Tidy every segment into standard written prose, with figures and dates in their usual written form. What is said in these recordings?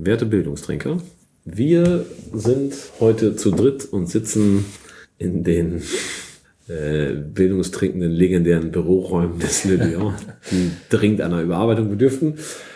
Werte Bildungstrinker, wir sind heute zu dritt und sitzen in den bildungstrinkenden legendären Büroräumen des Le Lion, die dringend einer Überarbeitung bedürften,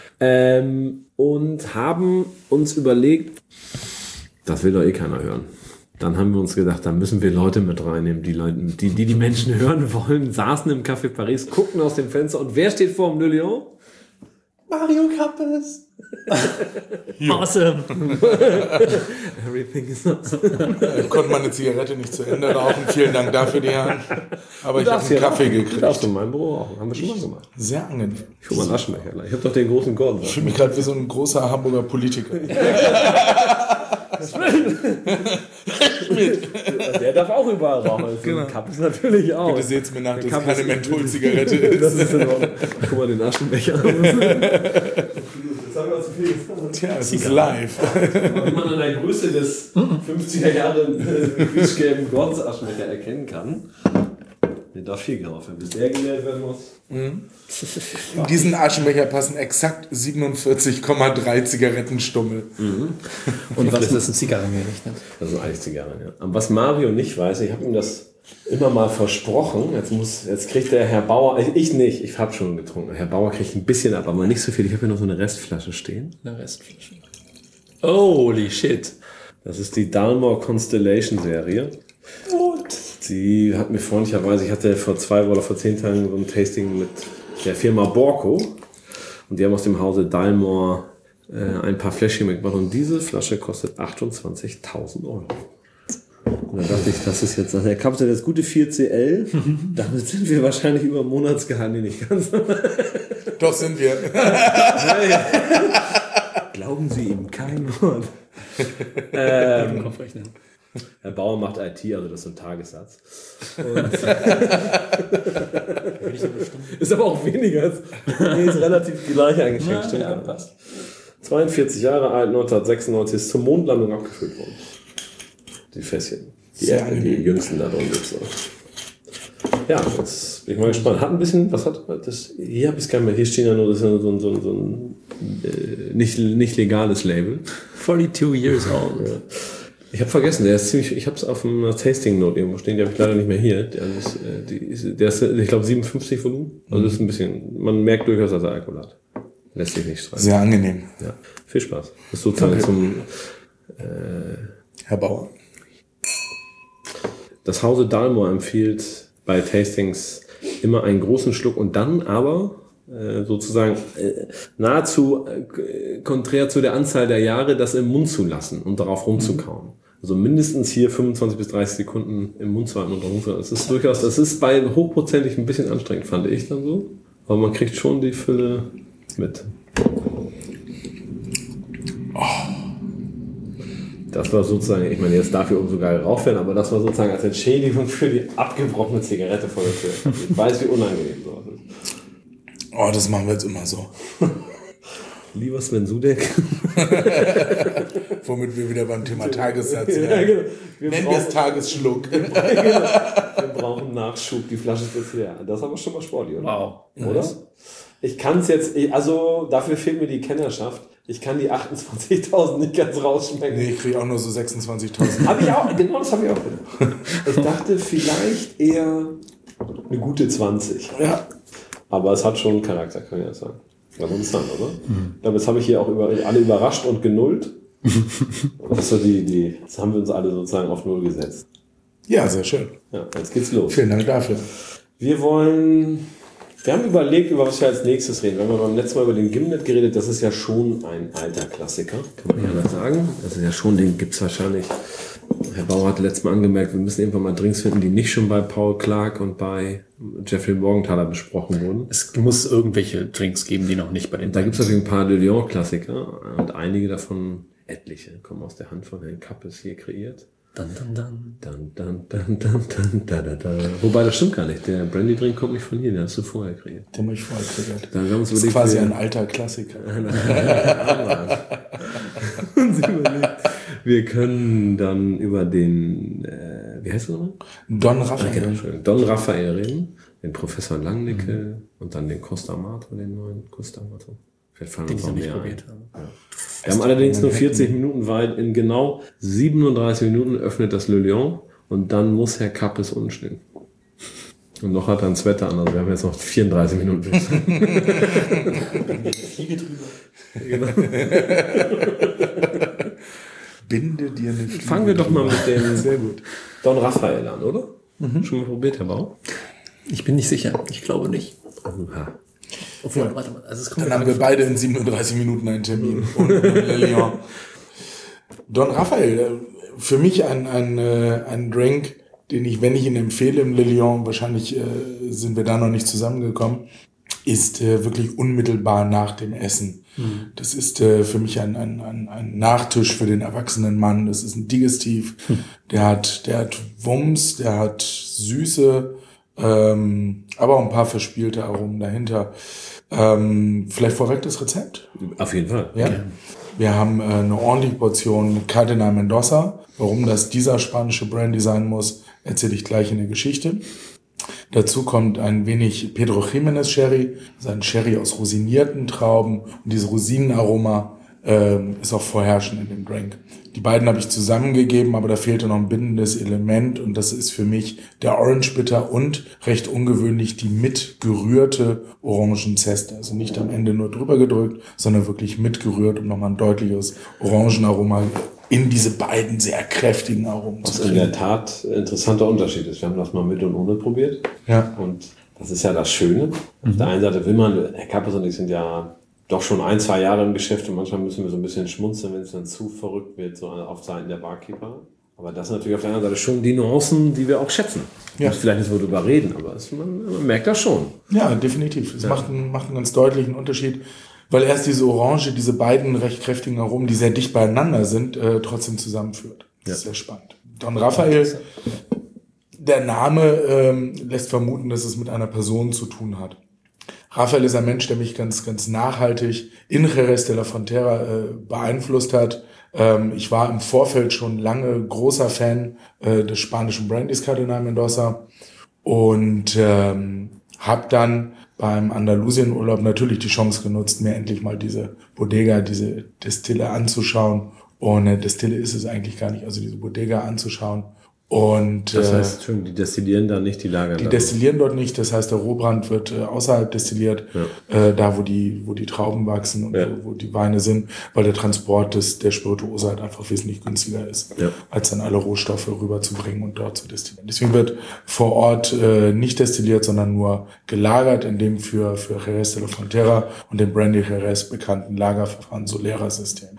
und haben uns überlegt, das will doch eh keiner hören. Dann haben wir uns gedacht, da müssen wir Leute mit reinnehmen, die Menschen hören wollen, saßen im Café Paris, guckten aus dem Fenster und wer steht vor dem Le Lion? Mario Kappes. Awesome. Everything is awesome. Konnte meine Zigarette nicht zu Ende rauchen. Vielen Dank dafür, die Herren. Aber ich habe einen Kaffee gekriegt. Darfst du in meinem Büro rauchen. Haben wir schon mal gemacht. Sehr angenehm. Ich hole mal einen Aschenbecher gleich. Ich habe doch den großen Gordon. Ich fühle mich gerade wie so ein großer Hamburger Politiker. Der darf auch überall rauchen. Genau. Kappes natürlich auch. Bitte seht's mir nach, dass es Kappes keine Mentholzigarette ist. Das ist in Ordnung. Guck mal den Aschenbecher. Tja, es ist live. Wie man an der Größe des 50er Jahre quietschgelben Gordons Aschenbecher erkennen kann. Der darf viel drauf, bis der geleert werden muss. In diesen Aschenbecher passen exakt 47,3 Zigarettenstummel. Und was ist ein Zigarren gerechnet? Das sind eigentlich Zigarren, ja. Aber was Mario nicht weiß, ich habe ihm das immer mal versprochen, jetzt kriegt der Herr Bauer, ich nicht, ich habe schon getrunken, Herr Bauer kriegt ein bisschen ab, aber nicht so viel. Ich habe hier noch so eine Restflasche stehen. Eine Restflasche. Holy shit. Das ist die Dalmor Constellation Serie. Und Die hat mir freundlicherweise, ich hatte vor 2 oder vor 10 Tagen so ein Tasting mit der Firma Borco und die haben aus dem Hause Dalmor ein paar Fläschchen mitgebracht und diese Flasche kostet 28.000 Euro. Und dann dachte ich, das ist jetzt, der Kapsel das gute 4CL, damit sind wir wahrscheinlich über Monatsgehalt nicht ganz. doch sind wir. Glauben Sie ihm kein Wort. Kopfrechnen. Herr Bauer macht IT, also das ist so ein Tagessatz. Und ist aber auch weniger. Nee, ist relativ gleich eingeschränkt. Stimmt, ja, passt. 42 Jahre alt, 1996 ist zur Mondlandung abgefüllt worden. Die Fässchen. Die jüngsten da drin gibt's auch. Ja, jetzt bin ich mal gespannt. Hat ein bisschen, was hat das? Hier habe ich es gar nicht mehr. Hier stehen ja nur, das ist ja so ein nicht legales Label. 42 years old. Ja. Ich habe vergessen, der ist ziemlich, ich habe es auf einer Tasting Note irgendwo stehen, die habe ich leider nicht mehr hier. Der ist ich glaube, 57 Volumen. Also das ist ein bisschen, man merkt durchaus, dass er Alkohol hat. Lässt sich nicht streiten. Sehr angenehm. Ja, viel Spaß. Das ist sozusagen zum Herr Bauer. Das Hause Dalmor empfiehlt bei Tastings immer einen großen Schluck und dann aber sozusagen nahezu konträr zu der Anzahl der Jahre, das im Mund zu lassen und darauf rumzukauen. Also mindestens hier 25 bis 30 Sekunden im Mund zu halten und rumzukauen. Das ist durchaus, das ist bei hochprozentig ein bisschen anstrengend, fand ich dann so. Aber man kriegt schon die Fülle mit. Das war sozusagen, ich meine, jetzt darf hier sogar geraucht werden, aber das war sozusagen als Entschädigung für die abgebrochene Zigarette vor der Tür. Ich weiß, wie unangenehm sowas ist. Oh, das machen wir jetzt immer so. Lieber Sven Sudek. Womit wir wieder beim Thema Tagessatz Ja, werden. genau. Nennen wir es Tagesschluck. Wir brauchen Nachschub, die Flasche ist jetzt leer. Das ist aber schon mal sportlich, oder? Wow. Oder? Ich kann es jetzt, also dafür fehlt mir die Kennerschaft. Ich kann die 28.000 nicht ganz rausschmecken. Nee, ich kriege auch nur so 26.000. Habe ich auch, genau das habe ich auch gedacht. Ich dachte vielleicht eher eine gute 20. Ja. Aber es hat schon Charakter, kann ich ja sagen. War interessant, oder? Ich glaube, jetzt habe ich hier auch alle überrascht und genullt. Das war jetzt haben wir uns alle sozusagen auf Null gesetzt. Ja, sehr schön. Ja, jetzt geht's los. Vielen Dank dafür. Wir haben überlegt, über was wir als nächstes reden. Wir haben beim letzten Mal über den Gimlet geredet. Das ist ja schon ein alter Klassiker, kann man ja sagen. Das ist ja schon, den gibt's wahrscheinlich. Herr Bauer hat letztes Mal angemerkt, wir müssen irgendwann mal Drinks finden, die nicht schon bei Paul Clark und bei Jeffrey Morgenthaler besprochen wurden. Es muss irgendwelche Drinks geben, die noch nicht bei den Da gibt's natürlich ein paar Le Lion-Klassiker und einige davon, etliche, kommen aus der Hand von Herrn Kappes hier kreiert. Dann. Wobei, das stimmt gar nicht. Der Brandy-Drink kommt nicht von hier, den hast du vorher kreiert. Den habe ich vorher kreiert. Dann haben wir uns Das ist überlegt, quasi ein alter Klassiker. wir können dann über den, wie heißt er nochmal? Don Raphael. Entschuldigung, Don Raphael reden, den Professor Langnickel und dann den Costa Amato, den neuen Costa Amato. Vielleicht fallen Den uns ich noch noch nicht mehr probiert ein. habe. Wir haben allerdings nur 40 Minuten, weil in genau 37 Minuten öffnet das Le Lion und dann muss Herr Kappes unten stehen. Und noch hat er ein Sweater an, also wir haben jetzt noch 34 Minuten. Fliege drüber. Genau. Binde dir eine Fliege. Fangen wir doch mal mit dem Sehr gut. Don Raphael an, oder? Schon mal probiert, Herr Bau? Ich bin nicht sicher. Ich glaube nicht. Ja. Obwohl, warte mal. Also es kommt Dann haben wir beide in 37 Minuten einen Termin. Und Le Lion. Don Raphael, für mich ein Drink, den ich, wenn ich ihn empfehle im Le Lion, wahrscheinlich sind wir da noch nicht zusammengekommen, ist wirklich unmittelbar nach dem Essen. Das ist für mich ein Nachtisch für den erwachsenen Mann. Das ist ein Digestiv. Der hat Wumms, der hat Süße, aber auch ein paar verspielte Aromen dahinter. Vielleicht vorweg das Rezept? Auf jeden Fall. Ja. Wir haben eine ordentliche Portion Cardenal Mendoza. Warum das dieser spanische Brandy sein muss, erzähle ich gleich in der Geschichte. Dazu kommt ein wenig Pedro Jiménez Sherry, also ein Sherry aus rosinierten Trauben. Und dieses Rosinenaroma ist auch vorherrschend in dem Drink. Die beiden habe ich zusammengegeben, aber da fehlte noch ein bindendes Element und das ist für mich der Orange Bitter und recht ungewöhnlich die mitgerührte Orangenzeste. Also nicht am Ende nur drüber gedrückt, sondern wirklich mitgerührt, um nochmal ein deutliches Orangenaroma in diese beiden sehr kräftigen Aromen Was zu in kriegen. der Tat ein interessanter Unterschied ist. Wir haben das mal mit und ohne probiert. Ja. Und das ist ja das Schöne. Auf der einen Seite will man, Herr Kappes und ich sind ja doch schon 1-2 Jahre im Geschäft und manchmal müssen wir so ein bisschen schmunzeln, wenn es dann zu verrückt wird, so auf Seiten der Barkeeper. Aber das sind natürlich auf der anderen Seite schon die Nuancen, die wir auch schätzen. Ja. Muss vielleicht nicht so drüber reden, aber man merkt das schon. Ja, definitiv. Es macht einen ganz deutlichen Unterschied, weil erst diese Orange, diese beiden recht kräftigen Aromen, die sehr dicht beieinander sind, trotzdem zusammenführt. Das ist sehr spannend. Don Raphael, der Name lässt vermuten, dass es mit einer Person zu tun hat. Raphael ist ein Mensch, der mich ganz, ganz nachhaltig in Jerez de la Frontera beeinflusst hat. Ich war im Vorfeld schon lange großer Fan des spanischen Brandys Cardenal Mendoza und habe dann beim Andalusienurlaub natürlich die Chance genutzt, mir endlich mal diese Bodega, diese Destille anzuschauen. Und Destille ist es eigentlich gar nicht, also diese Bodega anzuschauen. Und Das heißt, die destillieren da nicht, die lagern die da. destillieren dort nicht, das heißt, der Rohbrand wird außerhalb destilliert, da wo die Trauben wachsen und wo die Weine sind, weil der Transport der Spirituose halt einfach wesentlich günstiger ist, als dann alle Rohstoffe rüberzubringen und dort zu destillieren. Deswegen wird vor Ort nicht destilliert, sondern nur gelagert in dem für Jerez de la Frontera und dem Brandy Jerez bekannten Lagerverfahren Solera-System.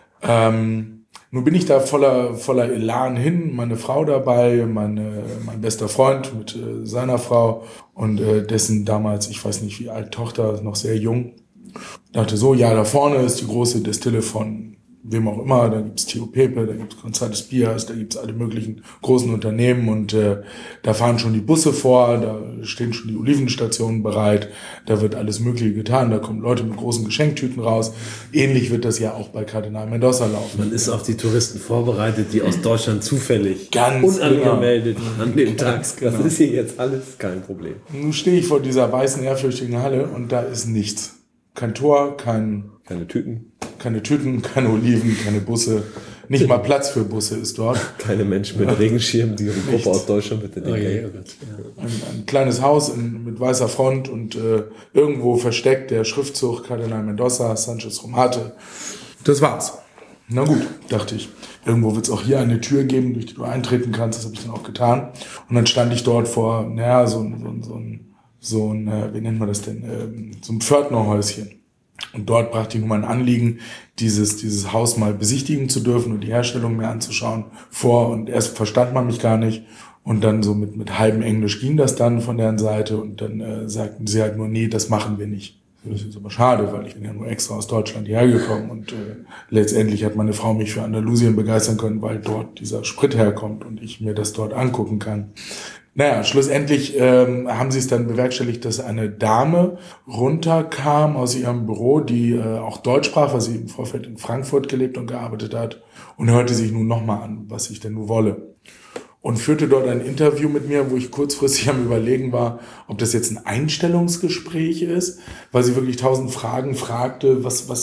Nun bin ich da voller Elan hin, meine Frau dabei, mein bester Freund mit seiner Frau und dessen damals, ich weiß nicht wie alt, Tochter, noch sehr jung. Dachte so, ja, da vorne ist die große Destille von wem auch immer, da gibt's Tio Pepe, da gibt's González Bias, da gibt's alle möglichen großen Unternehmen und da fahren schon die Busse vor, da stehen schon die Olivenstationen bereit, da wird alles Mögliche getan, da kommen Leute mit großen Geschenktüten raus. Ähnlich wird das ja auch bei Cardenal Mendoza laufen. Man ist auf die Touristen vorbereitet, die aus Deutschland zufällig Ganz unangemeldet an dem Tag. genau. Das ist hier jetzt alles kein Problem. Nun stehe ich vor dieser weißen, ehrfürchtigen Halle und da ist nichts. Kein Tor, keine Tüten. Tüten, keine Oliven, keine Busse. Nicht mal Platz für Busse ist dort. Keine Menschen mit Regenschirmen, die Gruppe aus Deutschland bitte den Gang. Ein kleines Haus mit weißer Front und irgendwo versteckt der Schriftzug Cardenal Mendoza, Sanchez Romate. Das war's. Na gut, dachte ich. Irgendwo wird es auch hier eine Tür geben, durch die du eintreten kannst. Das habe ich dann auch getan. Und dann stand ich dort vor, so ein, wie nennt man das denn, so ein Pförtnerhäuschen. Und dort brachte ich nur mein Anliegen, dieses Haus mal besichtigen zu dürfen und die Herstellung mir anzuschauen vor. Und erst verstand man mich gar nicht. Und dann so mit halbem Englisch ging das dann von deren Seite. Und dann sagten sie halt nur, nee, das machen wir nicht. Das ist aber schade, weil ich bin ja nur extra aus Deutschland hierher gekommen. Und letztendlich hat meine Frau mich für Andalusien begeistern können, weil dort dieser Sprit herkommt und ich mir das dort angucken kann. Naja, schlussendlich haben sie es dann bewerkstelligt, dass eine Dame runterkam aus ihrem Büro, die auch Deutsch sprach, weil sie im Vorfeld in Frankfurt gelebt und gearbeitet hat und hörte sich nun nochmal an, was ich denn nun wolle. und führte dort ein Interview mit mir, wo ich kurzfristig am Überlegen war, ob das jetzt ein Einstellungsgespräch ist, weil sie wirklich 1000 Fragen fragte,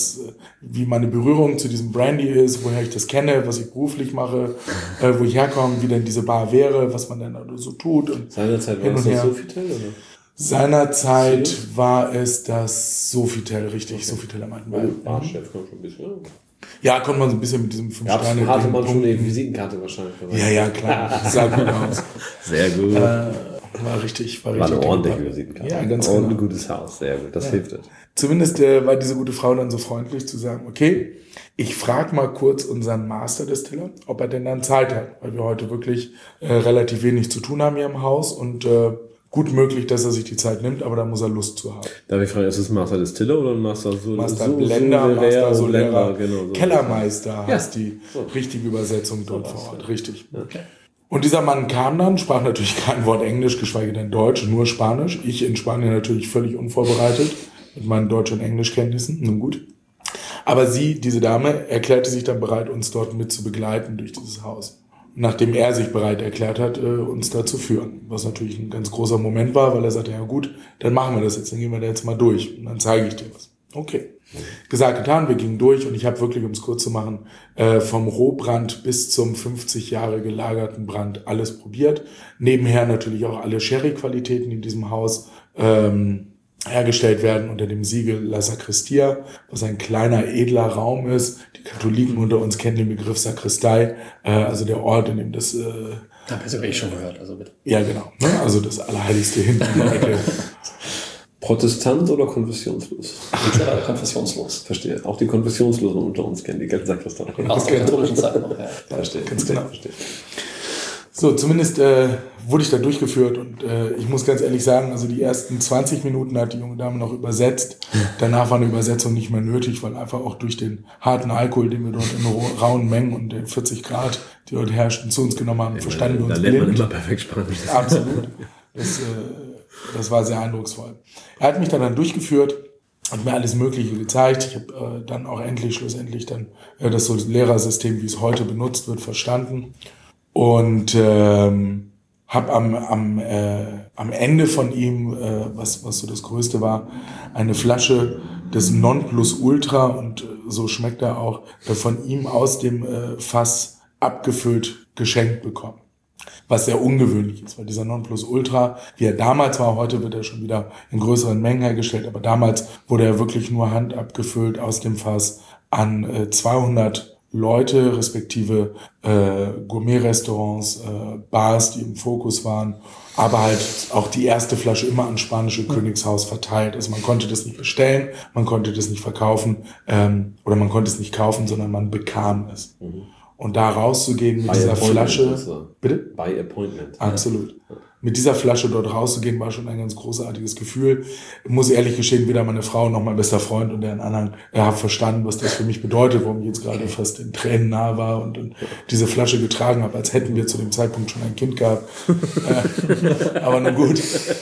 wie meine Berührung zu diesem Brandy ist, woher ich das kenne, was ich beruflich mache, wo ich herkomme, wie denn diese Bar wäre, was man denn so tut. Und seinerzeit war es das Sofitel, oder? Seinerzeit war es das Sofitel, richtig, okay. Sofitel am alten Wald. Barchef kommt schon ein bisschen. Ja, konnte man so ein bisschen mit diesem 5-Sterne... Hatte man schon eine Visitenkarte wahrscheinlich. Ja, klar. Das sah gut aus. Sehr gut. War richtig. War eine ordentliche Visitenkarte. Ja, ganz genau. Und ein gutes Haus. Sehr gut. Das hilft. Zumindest war diese gute Frau dann so freundlich zu sagen, okay, ich frage mal kurz unseren Master-Distiller, ob er denn dann Zeit hat, weil wir heute wirklich relativ wenig zu tun haben hier im Haus und gut möglich, dass er sich die Zeit nimmt, aber da muss er Lust zu haben. Darf ich fragen, ist es Master Distiller oder Master Blender, Master Solera, genau, Kellermeister heißt die richtige Übersetzung dort vor Ort. Richtig. Okay. Und dieser Mann kam dann, sprach natürlich kein Wort Englisch, geschweige denn Deutsch, nur Spanisch. Ich in Spanien natürlich völlig unvorbereitet mit meinen Deutsch- und Englischkenntnissen. Nun gut. Aber diese Dame, erklärte sich dann bereit, uns dort mit zu begleiten durch dieses Haus. Nachdem er sich bereit erklärt hat, uns da zu führen. Was natürlich ein ganz großer Moment war, weil er sagte, ja gut, dann machen wir das jetzt, dann gehen wir da jetzt mal durch und dann zeige ich dir was. Okay. Gesagt, getan, wir gingen durch und ich habe wirklich, um es kurz zu machen, vom Rohbrand bis zum 50 Jahre gelagerten Brand alles probiert. Nebenher natürlich auch alle Sherry-Qualitäten in diesem Haus hergestellt werden unter dem Siegel La Sacristia, was ein kleiner, edler Raum ist. Die Katholiken unter uns kennen den Begriff Sakristei, also der Ort, in dem das... Da habe ich sogar schon gehört, also bitte. Ja, genau. Ne? Also das Allerheiligste hinten in der Ecke. Protestant oder konfessionslos? Konfessionslos. Verstehe. Auch die Konfessionslosen unter uns kennen die Sakristei. Aus der katholischen Zeit noch, ja. Verstehe. Ganz genau. Verstehe. So, zumindest wurde ich da durchgeführt und ich muss ganz ehrlich sagen, also die ersten 20 Minuten hat die junge Dame noch übersetzt. Danach war eine Übersetzung nicht mehr nötig, weil einfach auch durch den harten Alkohol, den wir dort in rauen Mengen und den 40 Grad, die dort herrschten, zu uns genommen haben, verstanden wir uns blind. Da lernt man immer perfekt Spanisch. Absolut. Das war sehr eindrucksvoll. Er hat mich dann durchgeführt, hat mir alles Mögliche gezeigt. Ich habe dann auch schlussendlich das Lehrersystem, wie es heute benutzt wird, verstanden. Und habe am Ende von ihm, was so das Größte war, eine Flasche des Nonplusultra und so schmeckt er auch, von ihm aus dem Fass abgefüllt geschenkt bekommen. Was sehr ungewöhnlich ist, weil dieser Nonplusultra, wie er damals war, heute wird er schon wieder in größeren Mengen hergestellt, aber damals wurde er wirklich nur handabgefüllt aus dem Fass an 200 Leute, respektive Gourmet-Restaurants, Bars, die im Fokus waren, aber halt auch die erste Flasche immer an spanische Königshaus verteilt. Also man konnte das nicht bestellen, man konnte das nicht verkaufen oder man konnte es nicht kaufen, sondern man bekam es. Mhm. Und da rauszugehen mit dieser Flasche... Bitte? By appointment. Absolut. Ja. Mit dieser Flasche dort rauszugehen, war schon ein ganz großartiges Gefühl. Ich muss ehrlich gestehen, weder meine Frau noch mein bester Freund und deren anderen haben verstanden, was das für mich bedeutet, warum ich jetzt gerade fast in Tränen nahe war und diese Flasche getragen habe, als hätten wir zu dem Zeitpunkt schon ein Kind gehabt. Aber nun gut.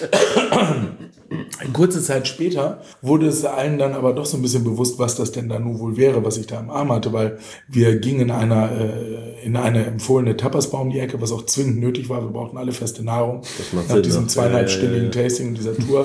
Kurze Zeit später wurde es allen dann aber doch so ein bisschen bewusst, was das denn da nun wohl wäre, was ich da im Arm hatte, weil wir gingen in eine empfohlene Tapasbar um die Ecke, was auch zwingend nötig war. Wir brauchten alle feste Nahrung nach diesem 2,5-stündigen Tasting dieser Tour.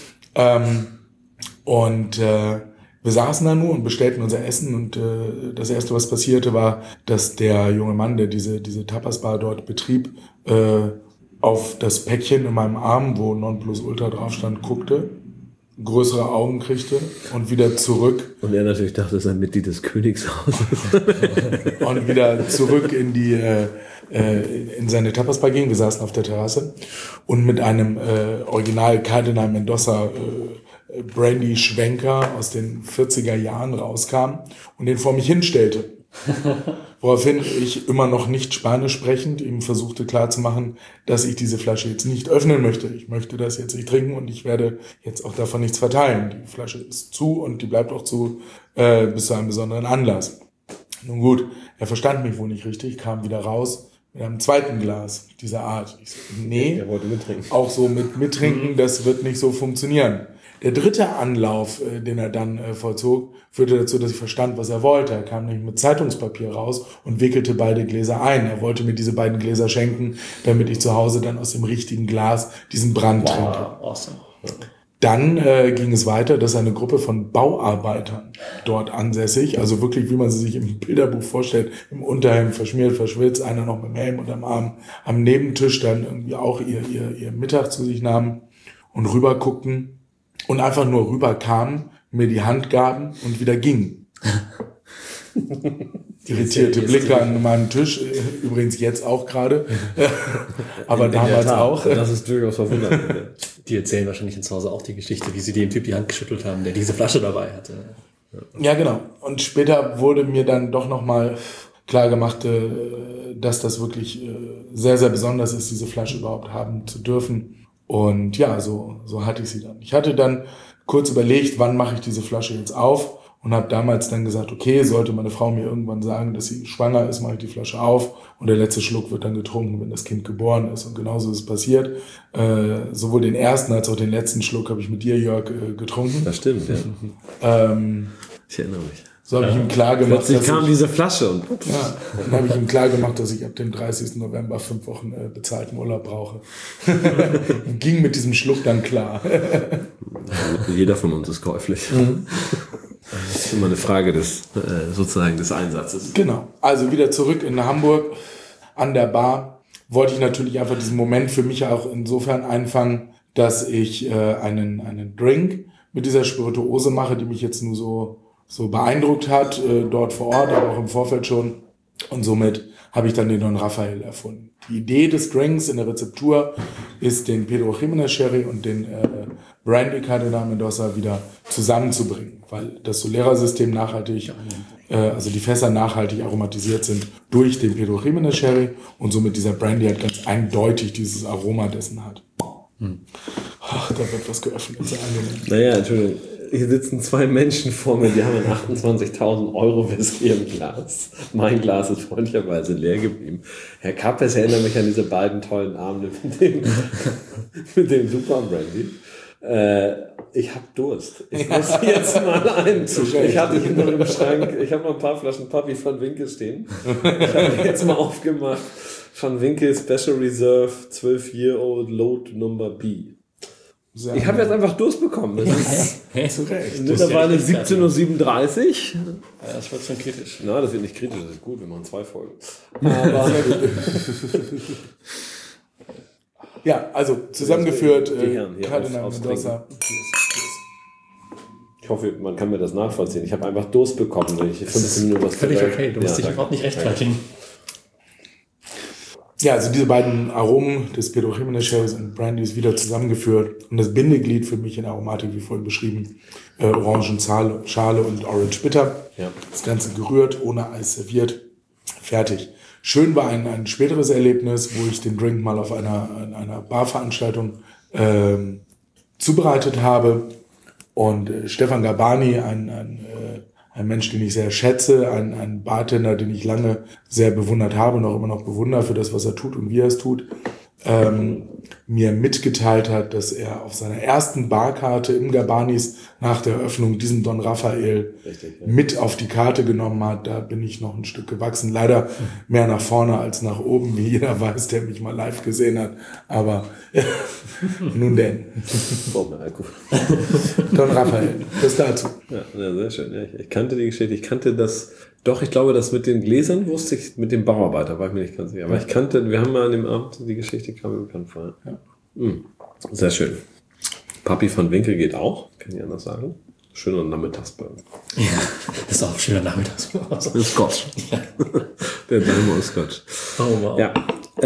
Wir saßen da nur und bestellten unser Essen und das Erste, was passierte, war, dass der junge Mann, der diese Tapasbar dort betrieb, auf das Päckchen in meinem Arm, wo Nonplusultra drauf stand, guckte, größere Augen kriegte und wieder zurück. Und er natürlich dachte, es sei ein Mitglied des Königshauses. Und wieder zurück in seine Tapasbar ging. Wir saßen auf der Terrasse und mit einem Original Cardinal Mendoza Brandy-Schwenker aus den 40er Jahren rauskam und den vor mich hinstellte. Woraufhin ich, immer noch nicht Spanisch sprechend, ihm versuchte klarzumachen, dass ich diese Flasche jetzt nicht öffnen möchte. Ich möchte das jetzt nicht trinken und ich werde jetzt auch davon nichts verteilen. Die Flasche ist zu und die bleibt auch zu bis zu einem besonderen Anlass. Nun gut, er verstand mich wohl nicht richtig, kam wieder raus mit einem zweiten Glas dieser Art. Ich so, nee, er wollte mittrinken. Auch so mit mittrinken, das wird nicht so funktionieren. Der dritte Anlauf, den er dann vollzog, führte dazu, dass ich verstand, was er wollte. Er kam nämlich mit Zeitungspapier raus und wickelte beide Gläser ein. Er wollte mir diese beiden Gläser schenken, damit ich zu Hause dann aus dem richtigen Glas diesen Brand trinke. Awesome. Dann ging es weiter, dass eine Gruppe von Bauarbeitern dort ansässig, also wirklich, wie man sie sich im Bilderbuch vorstellt, im Unterhemd verschmiert, verschwitzt, einer noch mit dem Helm unterm Arm, am Nebentisch dann irgendwie auch ihr Mittag zu sich nahmen und rüber guckten und einfach nur rüberkamen, mir die Hand gaben und wieder gingen. Irritierte Blicke an meinem Tisch, übrigens jetzt auch gerade, aber damals auch. Das ist durchaus verwunderlich. Die erzählen wahrscheinlich zu Hause auch die Geschichte, wie sie dem Typ die Hand geschüttelt haben, der diese Flasche dabei hatte. Ja, genau. Und später wurde mir dann doch nochmal klar gemacht, dass das wirklich sehr, sehr besonders ist, diese Flasche überhaupt haben zu dürfen. Und ja, so hatte ich sie dann. Ich hatte dann kurz überlegt, wann mache ich diese Flasche jetzt auf, und habe damals dann gesagt, okay, sollte meine Frau mir irgendwann sagen, dass sie schwanger ist, mache ich die Flasche auf und der letzte Schluck wird dann getrunken, wenn das Kind geboren ist. Und genauso ist es passiert. Sowohl den ersten als auch den letzten Schluck habe ich mit dir, Jörg, getrunken. Das stimmt, ja. Ich erinnere mich. So habe ich ihm klar gemacht, plötzlich kam diese Flasche und dann habe ich ihm klar gemacht, dass ich ab dem 30. November 5 Wochen bezahlten Urlaub brauche. Ging mit diesem Schluck dann klar. Jeder von uns ist käuflich. Das ist immer eine Frage des Einsatzes. Genau. Also wieder zurück in Hamburg an der Bar. Wollte ich natürlich einfach diesen Moment für mich auch insofern einfangen, dass ich einen Drink mit dieser Spirituose mache, die mich jetzt nur so beeindruckt hat, dort vor Ort, aber auch im Vorfeld schon. Und somit habe ich dann den Don Rafael erfunden. Die Idee des Drinks in der Rezeptur ist, den Pedro Jimenez Sherry und den Brandy Cardenal Mendoza wieder zusammenzubringen, weil das Solera-System nachhaltig, also die Fässer nachhaltig aromatisiert sind durch den Pedro Jimenez Sherry und somit dieser Brandy halt ganz eindeutig dieses Aroma dessen hat. Ach, da wird was geöffnet, sehr angenehm. Naja, Entschuldigung. Hier sitzen zwei Menschen vor mir, die haben einen 28.000 € Whisky im Glas. Mein Glas ist freundlicherweise leer geblieben. Herr Kappes erinnert mich an diese beiden tollen Abende mit dem Super Brandy. Ich habe Durst. Ich muss jetzt mal einen. Ich hatte hier noch im Schrank, ich habe noch ein paar Flaschen Papi von Winkel stehen. Ich habe jetzt mal aufgemacht. Von Winkel Special Reserve 12-Year-Old Load Number B. Ich habe jetzt einfach Durst bekommen. Das ist mittlerweile 17:37 Uhr. Ja, das wird schon kritisch. Na, das wird nicht kritisch, das ist gut, wir machen 2 Folgen. Aber ja, also zusammengeführt, Kardinal Mendoza. Ich hoffe, man kann mir das nachvollziehen. Ich habe einfach Durst bekommen, wenn ich 15 Minuten was völlig okay, du musst dich überhaupt nicht rechtfertigen. Ja, also diese beiden Aromen des Pedro Jimenez Sherrys und Brandys wieder zusammengeführt. Und das Bindeglied für mich in Aromatik, wie vorhin beschrieben, Orangenschale und Orange Bitter. Ja. Das Ganze gerührt, ohne Eis serviert. Fertig. Schön war ein späteres Erlebnis, wo ich den Drink mal auf einer Barveranstaltung zubereitet habe. Und Stefan Gabani, ein Mensch, den ich sehr schätze, ein Bartender, den ich lange sehr bewundert habe und auch immer noch bewundere für das, was er tut und wie er es tut, mir mitgeteilt hat, dass er auf seiner ersten Barkarte im Gabanis nach der Eröffnung diesen Don Rafael mit auf die Karte genommen hat. Da bin ich noch ein Stück gewachsen. Leider mehr nach vorne als nach oben, wie jeder weiß, der mich mal live gesehen hat. Aber nun denn. Don Rafael, das dazu. Ja, sehr schön. Ja, ich kannte die Geschichte. Ich kannte das. Doch, ich glaube, das mit den Gläsern wusste ich, mit dem Bauarbeiter war ich mir nicht ganz sicher. Aber ich kannte, wir haben mal an dem Abend, die Geschichte kam mir bekannt vor. Ja. Sehr schön. Papi von Winkel geht auch, kann ich anders sagen. Schöner Nachmittagsburger. Ja, das ist auch ein schöner Nachmittagsburger. Das ist Scotch. Der Dalmor ist Scotch. Oh, wow. Ja.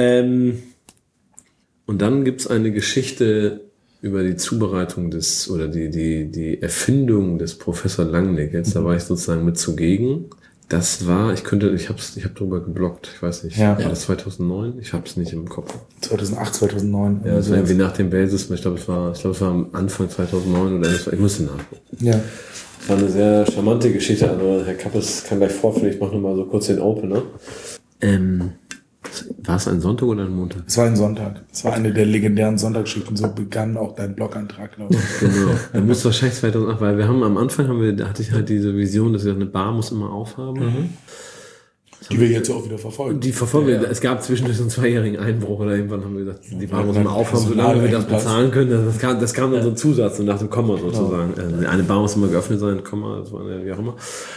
Und dann gibt's eine Geschichte über die Zubereitung oder die Erfindung des Professor Langnickels. Da war ich sozusagen mit zugegen. Das war, ich habe drüber gebloggt, ich weiß nicht, war das 2009? Ich habe es nicht im Kopf. 2008, 2009. Ja, das war irgendwie nach dem Basis, ich glaube, es war am Anfang 2009 oder ich musste nachgucken. Ja. Das war eine sehr charmante Geschichte, also Herr Kappes kann gleich vorführen, ich mache nur mal so kurz den Opener. Das War es ein Sonntag oder ein Montag? Es war ein Sonntag. Es war eine der legendären Sonntagsschichten. So begann auch dein Blogantrag, glaube ich. Genau. Dann müsste wahrscheinlich 2008, weil am Anfang hatte ich halt diese Vision, dass ich eine Bar muss immer aufhaben. Mhm. Die wir jetzt auch wieder verfolgen. Die verfolgen wir. Es gab zwischendurch so einen 2-jährigen Einbruch oder irgendwann haben wir gesagt, die Bar muss immer aufhaben, solange wir das bezahlen können. Das kam dann so ein Zusatz und nach dem Komma sozusagen. Eine Bar muss immer geöffnet sein, Komma, das war wie auch immer.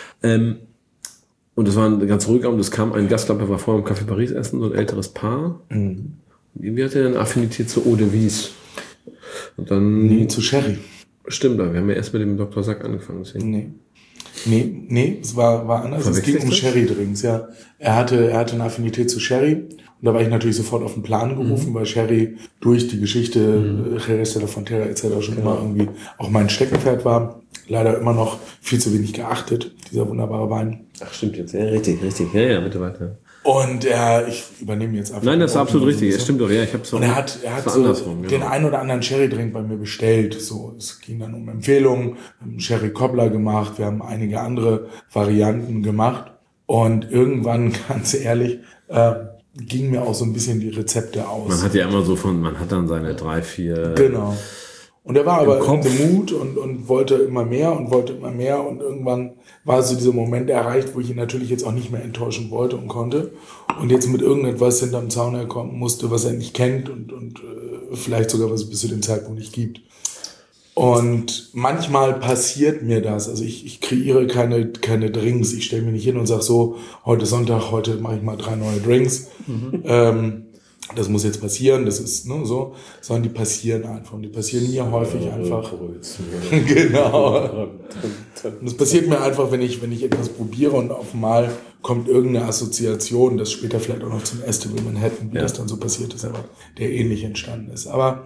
Und das war ein ganz ruhiger Abend. Es kam ein Gast, glaube ich, war vorher im Café Paris essen, so ein älteres Paar. Mhm. Wie hat er denn Affinität zu Eau de Vie? Und dann. Nee, zu Sherry. Stimmt, wir haben ja erst mit dem Dr. Sack angefangen. Deswegen. Nee, es war anders. Es ging um Sherry-Drinks, ja. Er hatte eine Affinität zu Sherry. Und da war ich natürlich sofort auf den Plan gerufen, weil Sherry durch die Geschichte Jerez de la Frontera etc. schon immer irgendwie auch mein Steckenpferd war. Leider immer noch viel zu wenig geachtet, dieser wunderbare Wein. Ach, stimmt jetzt. Ja, richtig. Ja, bitte weiter. Und ich übernehme jetzt einfach. Nein, das ist absolut richtig. Es stimmt doch, ja. Ich habe so. Und er hat so den ein oder anderen Sherry-Drink bei mir bestellt. So, es ging dann um Empfehlungen. Wir haben Sherry Cobbler gemacht. Wir haben einige andere Varianten gemacht. Und irgendwann, ganz ehrlich, ging mir auch so ein bisschen die Rezepte aus. Man hat ja immer man hat dann seine 3, 4. Genau. Und er war aber in the mood und wollte immer mehr und irgendwann war so dieser Moment erreicht, wo ich ihn natürlich jetzt auch nicht mehr enttäuschen wollte und konnte und jetzt mit irgendetwas hinterm Zaun herkommen musste, was er nicht kennt und vielleicht sogar was es bis zu dem Zeitpunkt nicht gibt. Und manchmal passiert mir das, also ich kreiere keine Drinks, ich stelle mich nicht hin und sage so, heute Sonntag, heute mache ich mal 3 neue Drinks. Das muss jetzt passieren, das ist so, sondern die passieren einfach. Und die passieren mir häufig einfach. Genau. Und es passiert mir einfach, wenn ich etwas probiere und auf einmal kommt irgendeine Assoziation, das später vielleicht auch noch zum Estival Manhattan, wie das dann so passiert ist, aber der ähnlich entstanden ist. Aber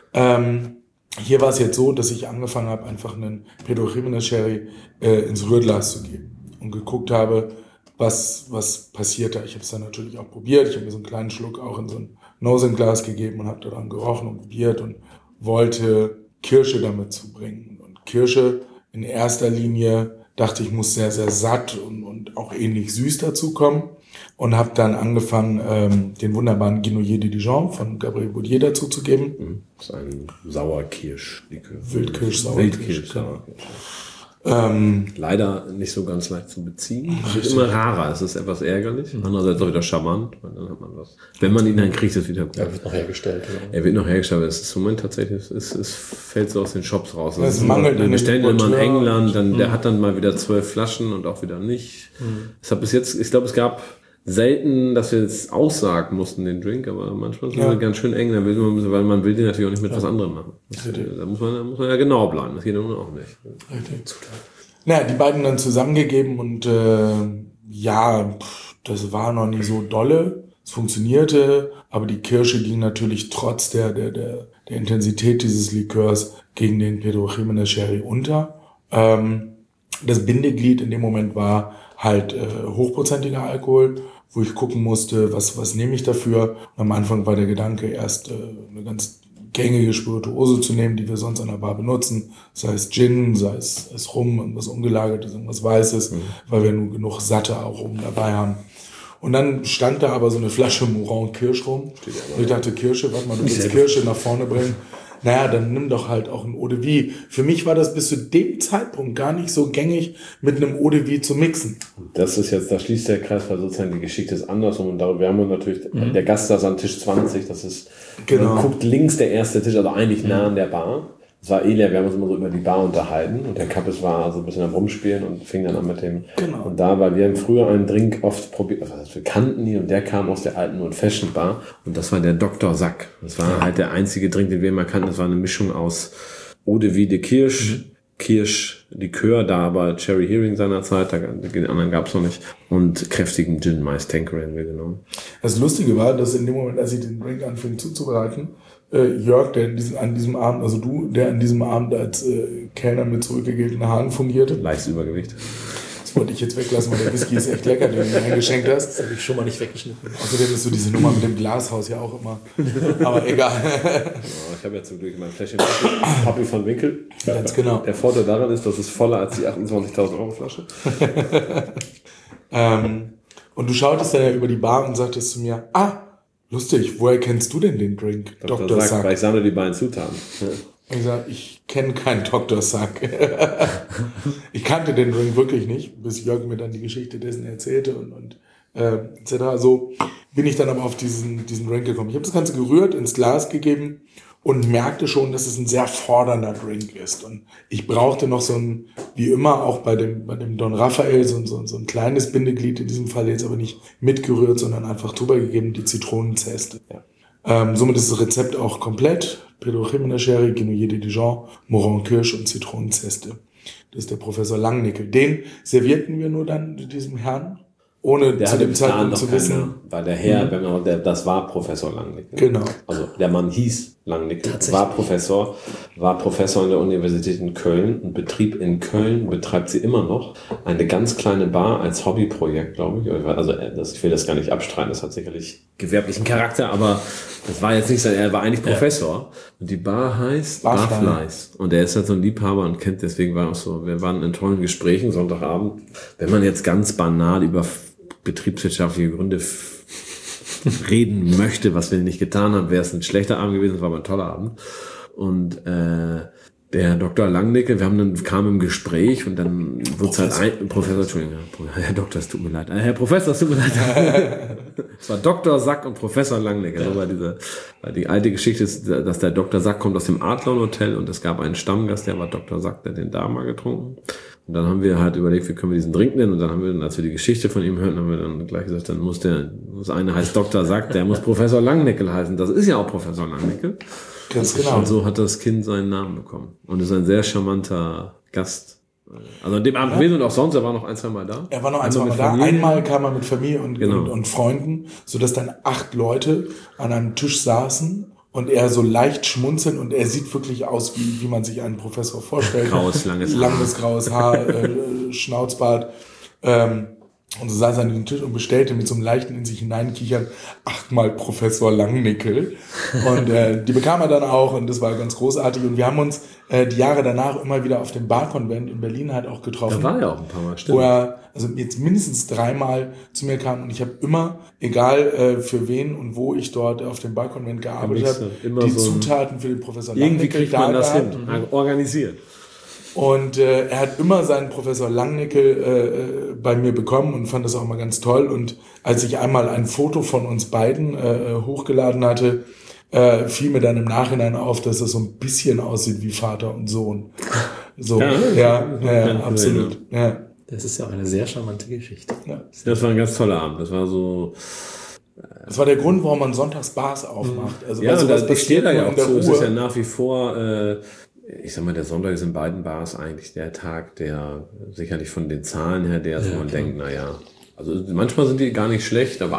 hier war es jetzt so, dass ich angefangen habe, einfach einen Pedro Jimenez Sherry ins Rührglas zu geben und geguckt habe, was passiert da. Ich habe es dann natürlich auch probiert. Ich habe mir so einen kleinen Schluck auch in so ein Nosenglas gegeben und habe daran gerochen und probiert und wollte Kirsche damit zubringen. Und Kirsche in erster Linie dachte ich, muss sehr, sehr satt und auch ähnlich süß dazu kommen. Und habe dann angefangen, den wunderbaren Guinoyer de Dijon von Gabriel Boudier dazu zu geben. Das ist ein Sauerkirsch-Likör. Wildkirsch-Sauerkirsch. Leider nicht so ganz leicht zu beziehen. Es wird immer rarer, es ist etwas ärgerlich. Andererseits auch wieder charmant, weil dann hat man was. Wenn man ihn dann kriegt, ist es wieder gut. Er wird noch hergestellt. Oder? Er wird noch hergestellt, aber es ist im Moment tatsächlich, es fällt so aus den Shops raus. Es mangelt dann bestellen immer in England, der hat dann mal wieder 12 Flaschen und auch wieder nicht. Es hat bis jetzt, ich glaube, es gab selten, dass wir jetzt aussagen mussten, den Drink, aber manchmal sind wir ganz schön eng, weil man will den natürlich auch nicht mit was anderem machen. Da muss man ja genau bleiben, das geht nun auch nicht. Richtig. Naja, die beiden dann zusammengegeben und das war noch nicht so dolle. Es funktionierte, aber die Kirsche ging natürlich trotz der Intensität dieses Likörs gegen den Pedro Jimenez Sherry unter. Das Bindeglied in dem Moment war halt hochprozentiger Alkohol, wo ich gucken musste, was nehme ich dafür. Und am Anfang war der Gedanke, erst eine ganz gängige Spirituose zu nehmen, die wir sonst an der Bar benutzen, sei es Gin, sei es Rum, irgendwas Ungelagertes, irgendwas Weißes, weil wir nur genug satte auch Rum dabei haben. Und dann stand da aber so eine Flasche Mouron Kirsch rum. Und ich dachte, Kirsche, warte mal, du willst Kirsche nach vorne bringen. Naja, dann nimm doch halt auch ein Eau de Vie. Für mich war das bis zu dem Zeitpunkt gar nicht so gängig, mit einem Eau de Vie zu mixen. Das ist jetzt, da schließt der Kreis, weil sozusagen die Geschichte ist andersrum. Und darüber, wir haben natürlich, der Gast saß an Tisch 20, das ist, man guckt links der erste Tisch, also eigentlich nah an der Bar. Es war Elia, wir haben uns immer so über die Bar unterhalten und der Kappes war so ein bisschen am Rumspielen und fing dann an mit dem. Genau. Und da, weil wir haben früher einen Drink oft probiert, wir kannten ihn und der kam aus der alten Old Fashioned Bar und das war der Dr. Sack. Das war halt der einzige Drink, den wir immer kannten. Das war eine Mischung aus Eau de Vie de Kirsch, Kirschlikör, da aber Cherry Heering seinerzeit, den anderen gab's noch nicht, und kräftigen Gin, meist Tanqueray haben wir genommen. Das Lustige war, dass in dem Moment, als ich den Drink anfing zuzubereiten, Jörg, der an diesem Abend, also du, der an diesem Abend als Kellner mit zurückgegelten Haaren fungierte. Leichtes Übergewicht. Das wollte ich jetzt weglassen, weil der Whisky ist echt lecker, den du mir eingeschenkt hast. Das habe ich schon mal nicht weggeschnitten. Außerdem ist so diese Nummer mit dem Glashaus ja auch immer. Aber egal. Ja, ich habe ja zum Glück mein Fläschchen Papi von Winkel. Ganz genau. Der Vorteil daran ist, dass es voller als die 28.000 Euro Flasche. Und du schautest dann ja über die Bar und sagtest zu mir, Lustig, woher kennst du denn den Drink? Dr. Sack, weil ich sammle die beiden Zutaten. Ich sag, ich kenne keinen Dr. Sack. Ich kannte den Drink wirklich nicht, bis Jörg mir dann die Geschichte dessen erzählte und etc. So bin ich dann aber auf diesen Drink gekommen. Ich habe das Ganze gerührt, ins Glas gegeben und merkte schon, dass es ein sehr fordernder Drink ist. Und ich brauchte noch so ein, wie immer auch bei dem Don Raphael, so ein kleines Bindeglied, in diesem Fall jetzt aber nicht mitgerührt, sondern einfach drüber gegeben, die Zitronenzeste. Ja. Somit ist das Rezept auch komplett. Pedro Ximénez Sherry, Genouillet de Dijon, Morand Kirsch und Zitronenzeste. Das ist der Professor Langnickel. Den servierten wir nur dann diesem Herrn, ohne zu dem Zeitpunkt zu wissen. Weil der Herr, das war Professor Langnickel. Genau. Also der Mann hieß Langnickel, war Professor an der Universität in Köln und betreibt sie immer noch, eine ganz kleine Bar als Hobbyprojekt, glaube ich. Also ich will das gar nicht abstreiten, das hat sicherlich gewerblichen Charakter, aber das war jetzt nicht er war eigentlich Professor. Und die Bar heißt Barflies. Und er ist halt so ein Liebhaber und kennt, deswegen war auch so, wir waren in tollen Gesprächen Sonntagabend. Wenn man jetzt ganz banal über betriebswirtschaftliche Gründe reden möchte, was wir nicht getan haben, wäre es ein schlechter Abend gewesen, es war aber ein toller Abend. Und der Dr. Langnickel, kam im Gespräch und dann wird halt Professor, Entschuldigung, Herr Doktor, es tut mir leid. Herr Professor, es tut mir leid. Es war Dr. Sack und Professor Langnickel. Ja. Weil die alte Geschichte ist, dass der Dr. Sack kommt aus dem Adlon Hotel und es gab einen Stammgast, der war Dr. Sack, der den da mal getrunken. Und dann haben wir halt überlegt, wie können wir diesen Drink nennen? Und dann haben wir, als wir die Geschichte von ihm hörten, haben wir dann gleich gesagt, dann muss eine heißt Dr. Sack, der muss Professor Langnickel heißen. Das ist ja auch Professor Langnickel. Ganz genau. Und so hat das Kind seinen Namen bekommen. Und ist ein sehr charmanter Gast. Also an dem Abend gewesen und auch sonst, er war noch 1-2 Mal da. Er war noch 1-2 Mal da. Einmal kam er mit Familie und Freunden, sodass dann 8 Leute an einem Tisch saßen und er so leicht schmunzeln und er sieht wirklich aus, wie man sich einen Professor vorstellt. Langes graues Haar, Schnauzbart. Und so saß er an dem Tisch und bestellte mit so einem leichten in sich hineinkichern 8-mal Professor Langnickel. Und die bekam er dann auch und das war ganz großartig. Und wir haben uns die Jahre danach immer wieder auf dem Barkonvent in Berlin halt auch getroffen. Da war er auch ein paar Mal, stimmt. Wo er also jetzt mindestens 3-mal zu mir kam und ich habe immer, egal für wen und wo ich dort auf dem Barkonvent gearbeitet habe, die so Zutaten für den Professor Langnickel irgendwie kriegt man das hin, organisiert. Und er hat immer seinen Professor Langnickel bei mir bekommen und fand das auch immer ganz toll. Und als ich einmal ein Foto von uns beiden hochgeladen hatte, fiel mir dann im Nachhinein auf, dass das so ein bisschen aussieht wie Vater und Sohn. So, ja, absolut. Ja. Das ist ja auch eine sehr charmante Geschichte. Ja. Das war ein ganz toller Abend. Das war so... Das war der Grund, warum man sonntags Bars aufmacht. Also, ja, und das steht da ja auch so. Es ist ja nach wie vor... ich sag mal, der Sonntag ist in beiden Bars eigentlich der Tag, der sicherlich von den Zahlen her, wo man denkt, naja, also manchmal sind die gar nicht schlecht, aber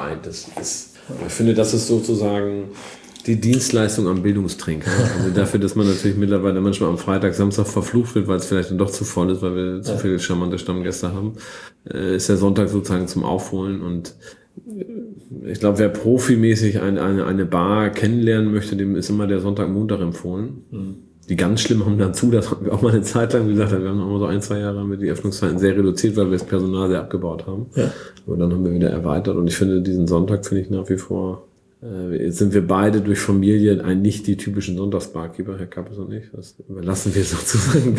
ich finde, das ist sozusagen die Dienstleistung am Bildungstrinker. Also dafür, dass man natürlich mittlerweile manchmal am Freitag, Samstag verflucht wird, weil es vielleicht dann doch zu voll ist, weil wir zu viele charmante Stammgäste haben, ist der Sonntag sozusagen zum Aufholen. Und ich glaube, wer profimäßig eine Bar kennenlernen möchte, dem ist immer der Sonntag, Montag empfohlen. Mhm. Die ganz schlimm haben dann zu, das haben wir auch mal eine Zeit lang gesagt, wir haben immer so 1-2 Jahre mit die Öffnungszeiten sehr reduziert, weil wir das Personal sehr abgebaut haben. Ja. Aber dann haben wir wieder erweitert und ich finde, diesen Sonntag finde ich nach wie vor, jetzt sind wir beide durch Familie nicht die typischen Sonntagsbarkeeper, Herr Kappes und ich. Das überlassen wir sozusagen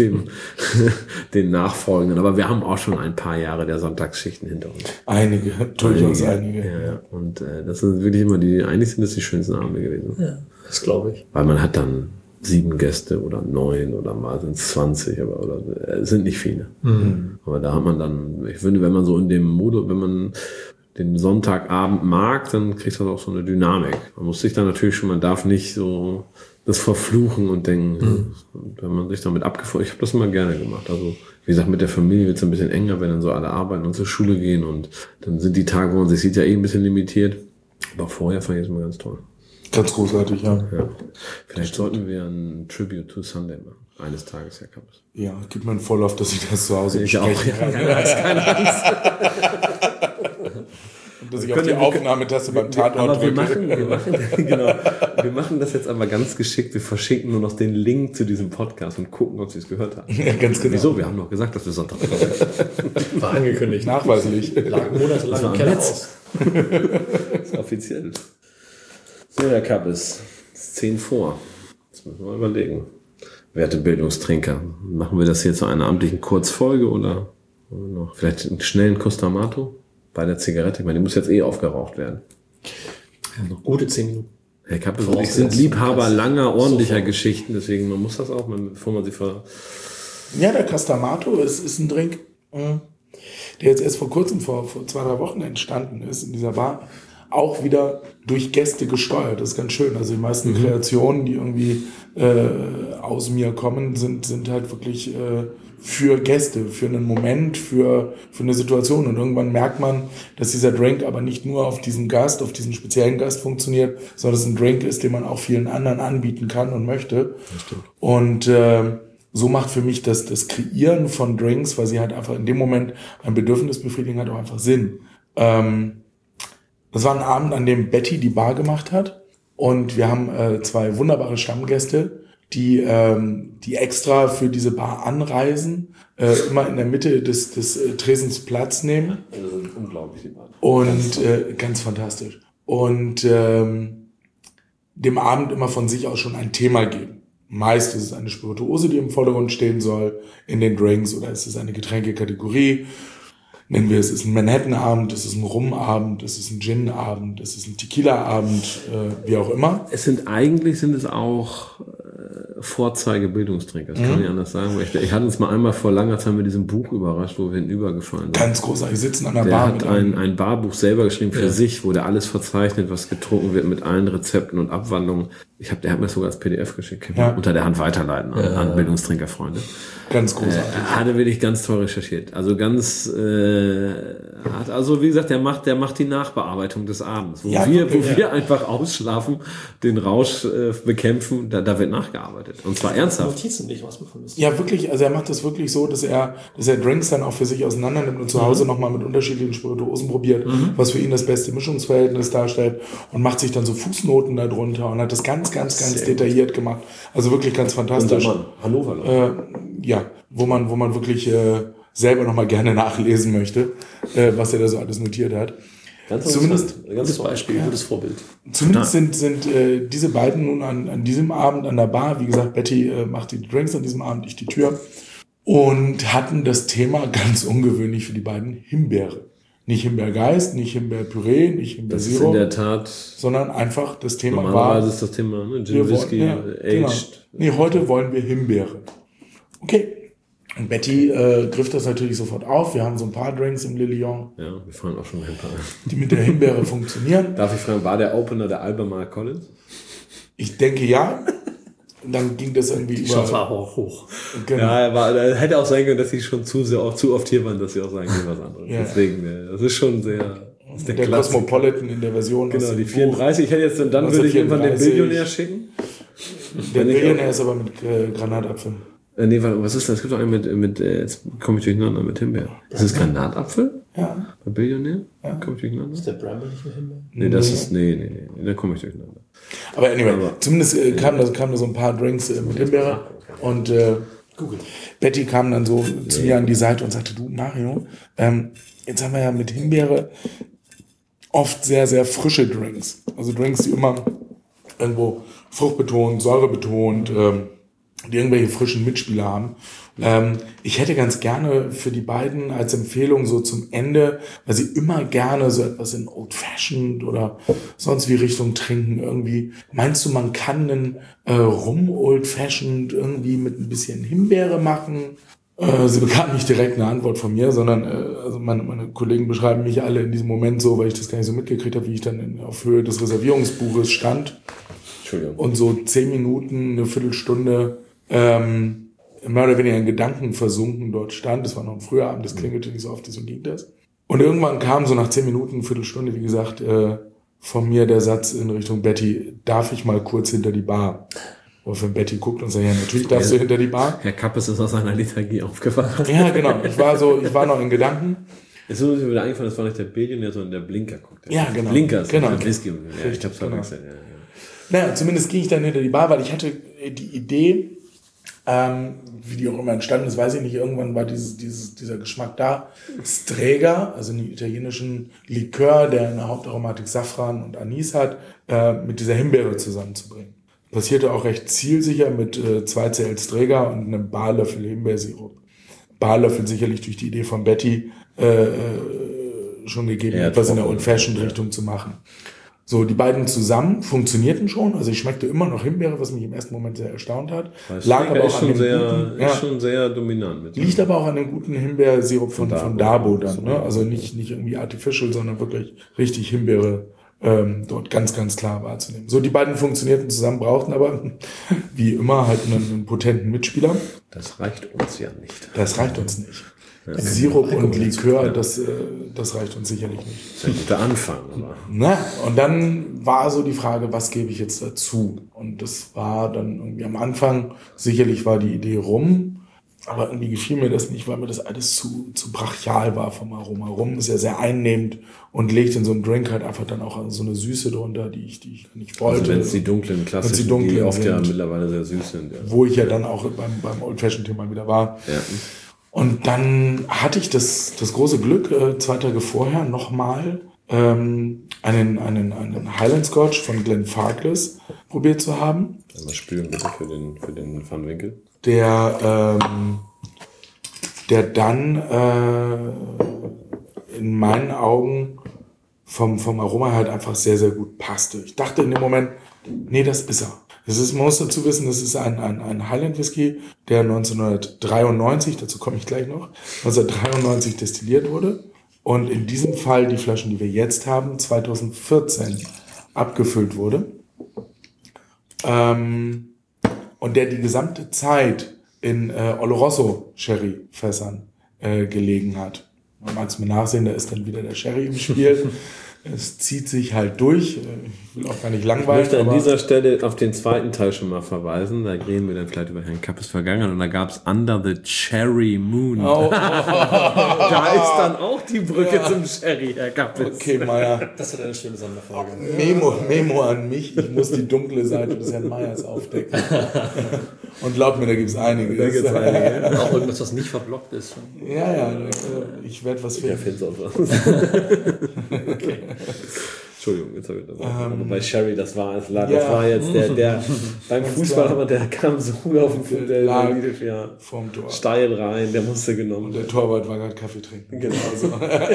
den Nachfolgenden. Aber wir haben auch schon ein paar Jahre der Sonntagsschichten hinter uns. Durchaus einige. Ja. Und das sind wirklich immer eigentlich sind das die schönsten Abende gewesen. Ja, das glaube ich. Weil man hat dann 7 Gäste oder 9 oder mal sind es 20, aber es sind nicht viele. Mhm. Aber da hat man dann, ich finde, wenn man so in dem Modus, wenn man den Sonntagabend mag, dann kriegt das auch so eine Dynamik. Man muss sich dann natürlich man darf nicht so das verfluchen und denken, wenn man sich damit ich habe das immer gerne gemacht. Also, wie gesagt, mit der Familie wird es ein bisschen enger, wenn dann so alle arbeiten und zur Schule gehen und dann sind die Tage, wo man sich sieht, ja ein bisschen limitiert. Aber vorher fand ich es immer ganz toll. Ganz großartig, ja. Vielleicht sollten wir ein Tribute to Sunday machen. Eines Tages, Herr Kappes. Ja, gib mir einen Vorlauf, dass ich das zu Hause besprechen kann. Keine Angst. Und dass ich auf die Aufnahmetaste beim Tatort drücke. Wir machen das jetzt aber ganz geschickt. Wir verschicken nur noch den Link zu diesem Podcast und gucken, ob Sie es gehört haben. Ja, ganz genau. Wieso? Wir haben doch gesagt, dass wir Sonntag kommen. War angekündigt. Nachweislich. Lag monatelang im Keller aus. Das ist offiziell. So, Herr Kappes, es ist 10 vor. Jetzt müssen wir mal überlegen. Werte Bildungstrinker, machen wir das hier zu einer amtlichen Kurzfolge oder noch vielleicht einen schnellen Costamato bei der Zigarette? Ich meine, die muss jetzt aufgeraucht werden. Ja, noch gute 10 Minuten. Herr Kappes und ich sind Liebhaber langer, ordentlicher Geschichten, deswegen man muss das auch, bevor man sie Ja, der Costamato ist ein Drink, der jetzt erst vor kurzem, vor 2-3 Wochen entstanden ist in dieser Bar. Auch wieder durch Gäste gesteuert. Das ist ganz schön. Also die meisten Kreationen, die irgendwie aus mir kommen, sind halt wirklich für Gäste, für einen Moment, für eine Situation. Und irgendwann merkt man, dass dieser Drink aber nicht nur auf diesen Gast, auf diesen speziellen Gast funktioniert, sondern es ein Drink ist, den man auch vielen anderen anbieten kann und möchte. Und so macht für mich das Kreieren von Drinks, weil sie halt einfach in dem Moment ein Bedürfnis befriedigen, hat auch einfach Sinn. Das war ein Abend, an dem Betty die Bar gemacht hat. Und wir haben 2 wunderbare Stammgäste, die extra für diese Bar anreisen, immer in der Mitte des Tresens Platz nehmen. Das ist unglaublich, die Bar. Und ganz fantastisch. Und dem Abend immer von sich aus schon ein Thema geben. Meist ist es eine Spirituose, die im Vordergrund stehen soll in den Drinks, oder ist es eine Getränkekategorie. Nennen wir es, ist ein Manhattan-Abend, es ist ein Rum-Abend, es ist ein Gin-Abend, es ist ein Tequila-Abend, wie auch immer. Eigentlich sind es auch Vorzeigebildungstrinker, das kann man nicht anders sagen. Ich hatte uns mal einmal vor langer Zeit mit diesem Buch überrascht, wo wir hinübergefallen sind. Ganz großartig, sitzen an der Der Bar. hat ein Barbuch selber geschrieben für sich, wo der alles verzeichnet, was getrunken wird, mit allen Rezepten und Abwandlungen. Der hat mir das sogar als PDF geschickt. Unter der Hand weiterleiten an Bildungstrinkerfreunde. Ganz großartig. Hatte wirklich ganz toll recherchiert. Also ganz, wie gesagt, der macht die Nachbearbeitung des Abends. Wo wir einfach ausschlafen, den Rausch bekämpfen, da wird nachgearbeitet. Und zwar ernsthaft. Notizen nicht rausbekommen ist. Ja, wirklich, also er macht das wirklich so, dass er Drinks dann auch für sich auseinander nimmt und zu Hause nochmal mit unterschiedlichen Spirituosen probiert, was für ihn das beste Mischungsverhältnis darstellt, und macht sich dann so Fußnoten darunter und hat das ganz detailliert gemacht. Also wirklich ganz fantastisch. Hannover. Wo man wirklich selber nochmal gerne nachlesen möchte, was er da so alles notiert hat. Zumindest gutes Beispiel, gutes Vorbild. Zumindest sind diese beiden nun an diesem Abend an der Bar, wie gesagt, Betty macht die Drinks an diesem Abend, ich die Tür, und hatten das Thema ganz ungewöhnlich für die beiden Himbeere. Nicht Himbeergeist, nicht Himbeerpüree, nicht Himbeersirup. Das ist in der Tat, sondern einfach das Thema normalerweise ist das Thema, ne? Gin, Whisky, aged. Genau. Nee, heute wollen wir Himbeere. Okay. Und Betty griff das natürlich sofort auf. Wir haben so ein paar Drinks im Le Lion. Ja, wir fahren auch schon ein paar. Die mit der Himbeere funktionieren. Darf ich fragen, war der Opener der Albemarle Collins? Ich denke ja. Und dann ging das irgendwie Die Chance war auch hoch. Genau. Ja, hätte auch sein können, dass sie schon zu oft hier waren, dass sie auch sagen, was anderes. Ja. Deswegen, das ist schon sehr... Der Cosmopolitan in der Version. Genau, die 34. Ich hätte jetzt, und dann würde ich irgendwann den Billionär schicken. Der Billionär ist aber mit Granatapfel. Nee, warte, was ist das? Es gibt doch einen mit jetzt komme ich durcheinander mit Himbeer. Ist das Granatapfel? Ja. Bei Billionär? Ja. Komme ich durcheinander? Ist der Bramble nicht mehr Himbeer? Nee, das ist, nee, da komme ich durcheinander. Aber anyway, zumindest kamen da so ein paar Drinks mit Himbeere. Und Betty kam dann so zu mir an die Seite und sagte, du Mario, jetzt haben wir ja mit Himbeere oft sehr, sehr frische Drinks. Also Drinks, die immer irgendwo fruchtbetont, säurebetont, die irgendwelche frischen Mitspieler haben. Ich hätte ganz gerne für die beiden als Empfehlung so zum Ende, weil sie immer gerne so etwas in Old Fashioned oder sonst wie Richtung trinken irgendwie. Meinst du, man kann einen Rum Old Fashioned irgendwie mit ein bisschen Himbeere machen? Sie bekam nicht direkt eine Antwort von mir, sondern also meine Kollegen beschreiben mich alle in diesem Moment so, weil ich das gar nicht so mitgekriegt habe, wie ich dann auf Höhe des Reservierungsbuches stand. Entschuldigung. Und so 10 Minuten, eine Viertelstunde mehr oder weniger in Gedanken versunken dort stand. Das war noch ein früher Abend, das klingelte nicht so oft, so ging das. Und irgendwann kam so nach 10 Minuten, Viertelstunde, wie gesagt, von mir der Satz in Richtung Betty, darf ich mal kurz hinter die Bar? Woraufhin Betty guckt und sagt, ja, natürlich darfst du hinter die Bar. Herr Kappes ist aus seiner Lethargie aufgewacht. Ja, genau. Ich war noch in Gedanken. Jetzt ist mir wieder eingefallen, das war nicht der Billionär, sondern der Blinker-Cocktail. Ja, genau. Blinker ist genau. der Whisky. Ja, ich hab's genau. verwechselt. Ja. Naja, zumindest ging ich dann hinter die Bar, weil ich hatte die Idee, Wie die auch immer entstanden ist, weiß ich nicht. Irgendwann war dieser Geschmack da. Strega, also einen italienischen Likör, der eine Hauptaromatik Safran und Anis hat, mit dieser Himbeere zusammenzubringen. Passierte auch recht zielsicher mit 2cl Strega und einem Barlöffel Himbeersirup. Barlöffel sicherlich durch die Idee von Betty schon gegeben, etwas in der Old-Fashioned-Richtung zu machen. So, die beiden zusammen funktionierten schon. Also ich schmeckte immer noch Himbeere, was mich im ersten Moment sehr erstaunt hat. Lag aber auch ist schon sehr dominant. Liegt aber auch an dem guten Himbeersirup von Dabo dann. Ne? Also nicht irgendwie artificial, sondern wirklich richtig Himbeere dort ganz, ganz klar wahrzunehmen. So, die beiden funktionierten zusammen, brauchten aber wie immer halt einen potenten Mitspieler. Das reicht uns ja nicht. Das reicht uns nicht. Ja. Sirup und Likör, das reicht uns sicherlich nicht. Das ist ein guter Anfang. Aber. Na, und dann war so die Frage, was gebe ich jetzt dazu? Und das war dann irgendwie am Anfang, sicherlich war die Idee Rum, aber irgendwie gefiel mir das nicht, weil mir das alles zu brachial war vom Aroma. Rum ist ja sehr einnehmend und legt in so einem Drink halt einfach dann auch so eine Süße drunter, die ich nicht wollte. Also wenn es die dunklen klassischen, die oft ja mittlerweile sehr süß sind. Ja. Wo ich ja dann auch beim Old-Fashioned-Thema wieder war. Ja. Und dann hatte ich das große Glück, 2 Tage vorher nochmal einen Highland Scotch von Glenfarclas probiert zu haben. Mal spüren bitte für den Pfannenwinkel. Der dann in meinen Augen vom Aroma halt einfach sehr, sehr gut passte. Ich dachte in dem Moment, nee, das ist er. Man muss dazu wissen, das ist ein Highland Whisky, der 1993, dazu komme ich gleich noch, 1993 destilliert wurde. Und in diesem Fall die Flaschen, die wir jetzt haben, 2014 abgefüllt wurde. Und der die gesamte Zeit in Oloroso Sherry Fässern gelegen hat. Man mag es mir nachsehen, da ist dann wieder der Sherry im Spiel. Es zieht sich halt durch. Ich will auch gar nicht langweilen. Ich möchte an dieser Stelle auf den zweiten Teil schon mal verweisen. Da reden wir dann vielleicht über Herrn Kappes Vergangenheit. Und da gab es Under the Cherry Moon. Da ist dann auch die Brücke zum Sherry, Herr Kappes. Okay, Meier. Das wird eine schöne Sonderfolge. Memo an mich. Ich muss die dunkle Seite des Herrn Meyers aufdecken. Und glaubt mir, da gibt's einige. Auch irgendwas, was nicht verblockt ist. Ja, ich werde was finden. Ja, find's auch was. Okay. Entschuldigung, jetzt habe ich das. Aber bei Sherry, das war jetzt der beim Fußball, aber der kam so auf den Fuß, der lief ja vom Tor steil rein, der musste genommen. Und der Torwart war gerade Kaffee trinken. Genau so.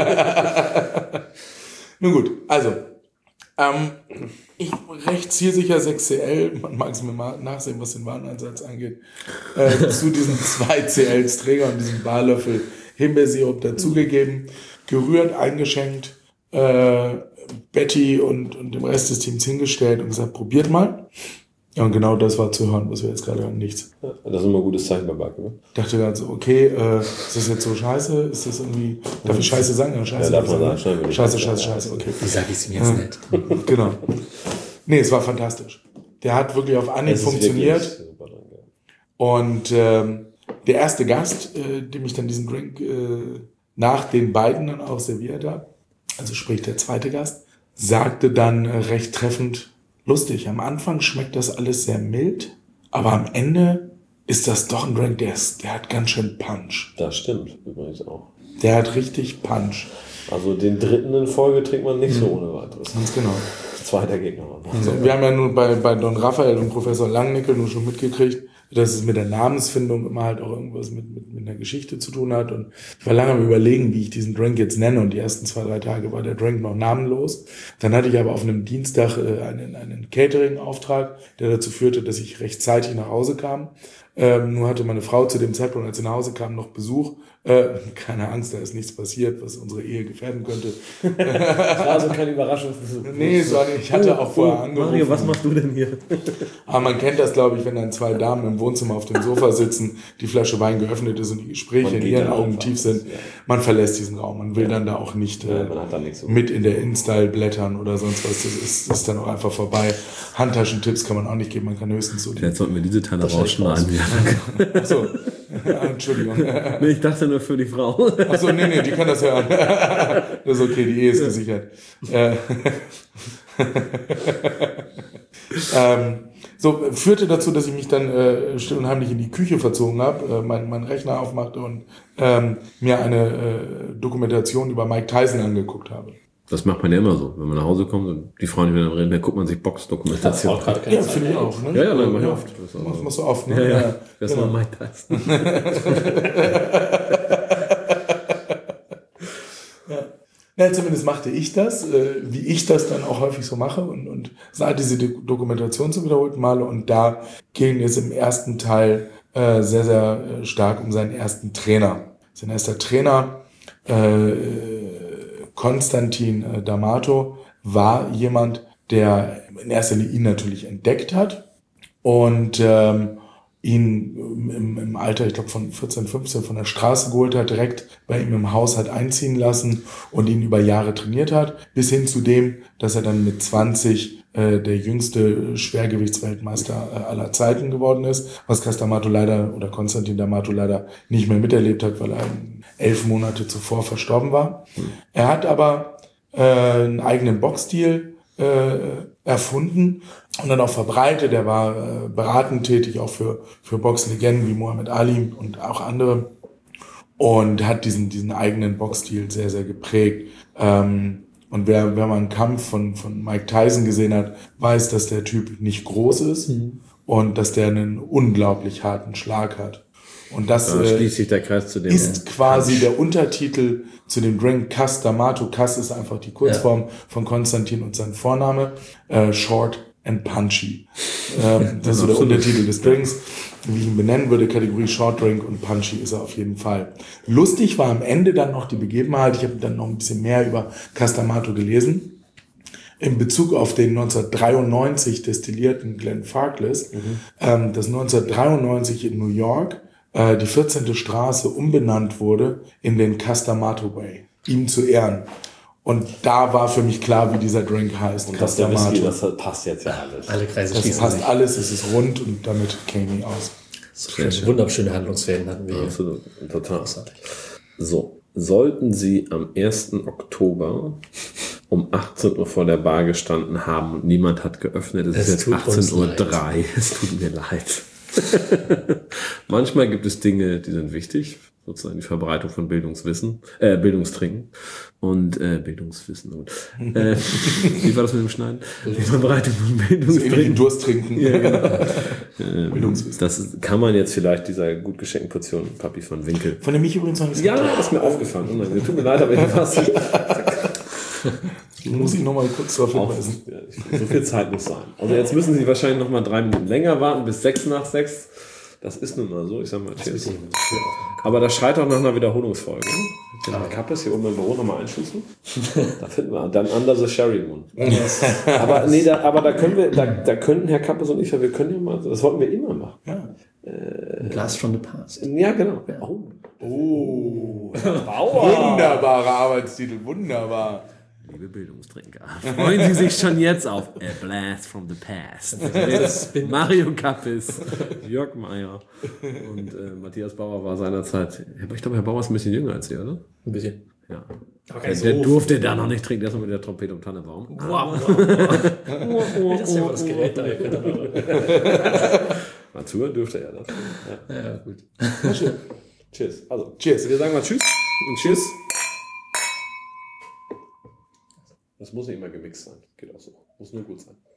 Nun gut, also ich recht zielsicher 6cl, man mag es mir mal nachsehen, was den Wareneinsatz angeht, zu diesem 2cl Träger und diesem Barlöffel Himbeersirup dazugegeben, gerührt, eingeschenkt, Betty und dem Rest des Teams hingestellt und gesagt, probiert mal. Ja, und genau das war zu hören, was wir jetzt gerade hören, nichts. Ja, das ist immer ein gutes Zeichen bei Backen, ne? Ich dachte gerade so, okay, ist das jetzt so scheiße? Ist das irgendwie, darf ich Scheiße sagen? Ja, Scheiße, ja, darf man sagen. Scheiße, okay. Wie sag ich es mir jetzt nicht? Genau. Nee, es war fantastisch. Der hat wirklich auf Anhieb funktioniert. Und der erste Gast, dem ich dann diesen Drink nach den beiden dann auch serviert habe, also sprich der zweite Gast, sagte dann recht treffend, lustig, am Anfang schmeckt das alles sehr mild, aber am Ende ist das doch ein Drink, der hat ganz schön Punch. Das stimmt übrigens auch. Der hat richtig Punch. Also den dritten in Folge trinkt man nicht so ohne weiteres. Ganz genau. Zweiter Gegner. Also, wir haben ja nun bei Don Raphael und Professor Langnickel nun schon mitgekriegt, dass es mit der Namensfindung immer halt auch irgendwas mit einer Geschichte zu tun hat. Und ich war lange am Überlegen, wie ich diesen Drink jetzt nenne. Und die ersten 2-3 Tage war der Drink noch namenlos. Dann hatte ich aber auf einem Dienstag einen Catering-Auftrag, der dazu führte, dass ich rechtzeitig nach Hause kam. Nur hatte meine Frau zu dem Zeitpunkt, als sie nach Hause kam, noch Besuch. Keine Angst, da ist nichts passiert, was unsere Ehe gefährden könnte. Das war also keine Überraschungsbesuch. Nee, ich hatte auch vorher angerufen. Mario, was machst du denn hier? Aber man kennt das, glaube ich, wenn dann 2 Damen im Wohnzimmer auf dem Sofa sitzen, die Flasche Wein geöffnet ist und die Gespräche in ihren Augen tief sind. Ja. Man verlässt diesen Raum. Man will dann da auch nicht mit in der InStyle blättern oder sonst was. Das ist dann auch einfach vorbei. Handtaschentipps kann man auch nicht geben. Man kann höchstens so. Jetzt sollten wir diese Teile rausschneiden. Ja, danke. Achso, Entschuldigung. Nee, ich dachte nur für die Frau. Achso, nee, die kann das hören. Das ist okay, die Ehe ist gesichert. So, führte dazu, dass ich mich dann still und heimlich in die Küche verzogen habe, meinen Rechner aufmachte und mir eine Dokumentation über Mike Tyson angeguckt habe. Das macht man ja immer so. Wenn man nach Hause kommt und die Frauen nicht mehr reden, dann guckt man sich Boxdokumentation an. Ja, finde ich auch. Ne? Ja, nein, mach ich oft. Machst du oft, ne? Ja. Das war Mike Tyson. Ja, zumindest machte ich das, wie ich das dann auch häufig so mache und sah diese Dokumentation zum wiederholten Male und da ging es im ersten Teil sehr, sehr stark um seinen ersten Trainer. Sein erster Trainer, Konstantin D'Amato, war jemand, der in erster Linie ihn natürlich entdeckt hat und ihn im Alter, ich glaube von 14, 15 von der Straße geholt hat, direkt bei ihm im Haus hat einziehen lassen und ihn über Jahre trainiert hat, bis hin zu dem, dass er dann mit 20 der jüngste Schwergewichtsweltmeister aller Zeiten geworden ist, was Konstantin D'Amato leider nicht mehr miterlebt hat, weil er 11 Monate zuvor verstorben war. Er hat aber einen eigenen Boxstil erfunden und dann auch verbreitet. Er war beratend tätig, auch für Boxlegenden wie Muhammad Ali und auch andere und hat diesen eigenen Boxstil sehr, sehr geprägt. Und wer mal einen Kampf von Mike Tyson gesehen hat, weiß, dass der Typ nicht groß ist und dass der einen unglaublich harten Schlag hat. Und das schließt sich der Kreis zu dem ist quasi der Untertitel zu dem Drink Cass D'Amato. Cass ist einfach die Kurzform von Konstantin und sein Vorname. Short and Punchy. Das ist so der Untertitel des Drinks. Wie ich ihn benennen würde, Kategorie Short Drink und Punchy ist er auf jeden Fall. Lustig war am Ende dann noch die Begebenheit. Ich habe dann noch ein bisschen mehr über Cass D'Amato gelesen. In Bezug auf den 1993 destillierten Glenn Farkless, das 1993 in New York die 14. Straße umbenannt wurde in den Cass D'Amato Way, ihm zu Ehren. Und da war für mich klar, wie dieser Drink heißt. Und das der Whisky, das passt jetzt ja alles. Alle Kreise das schließen passt sich. alles, es ist rund und damit käme ich aus. Wunderschöne Handlungsfäden hatten wir hier. Absolut, total. So, sollten Sie am 1. Oktober um 18 Uhr vor der Bar gestanden haben und niemand hat geöffnet, es ist jetzt 18:03 Uhr. Es tut mir leid. Manchmal gibt es Dinge, die sind wichtig, sozusagen die Verbreitung von Bildungstrinken und Bildungswissen. Wie war das mit dem Schneiden? Die Verbreitung von Bildungstrinken. Durst trinken. Ja, genau. Bildungswissen. Das kann man jetzt vielleicht dieser gut geschenkten Portion Papi von Winkel. Von dem ich übrigens noch nicht. Ja, das ist mir aufgefallen. Oh, tut mir leid, aber ich fast. Muss ich nochmal kurz darauf hinweisen. So viel Zeit muss sein. Also jetzt müssen Sie wahrscheinlich noch mal 3 Minuten länger warten, bis 6 nach 6. Das ist nun mal so. Ich sag mal, tschüss. Aber das schreit auch nach einer Wiederholungsfolge. Ich will die Kappe hier oben im Büro nochmal einschließen. Da finden wir dann Under the Sherry Moon. Aber nee, da können wir, da könnten Herr Kappes und ich, wir können ja mal, das wollten wir immer machen. Ja. Blast from the Past. Ja, genau. Ja. Oh. Bauer. Wunderbarer Arbeitstitel, wunderbar. Liebe Bildungstrinker, freuen Sie sich schon jetzt auf A Blast from the Past. Mit Mario Kappes, Jörg Meyer und Matthias Bauer war seinerzeit, ich glaube, Herr Bauer ist ein bisschen jünger als Sie, oder? Ein bisschen. Ja. Der durfte da noch nicht trinken, der ist noch mit der Trompete um Tannenbaum. Wow. Das ist ja mal das Gerät da. Mal zuhören dürfte er das. Ja, gut. Cheers. Also, Cheers. Wir sagen mal Tschüss und Tschüss. Das muss nicht immer gemixt sein. Geht auch so. Muss nur gut sein.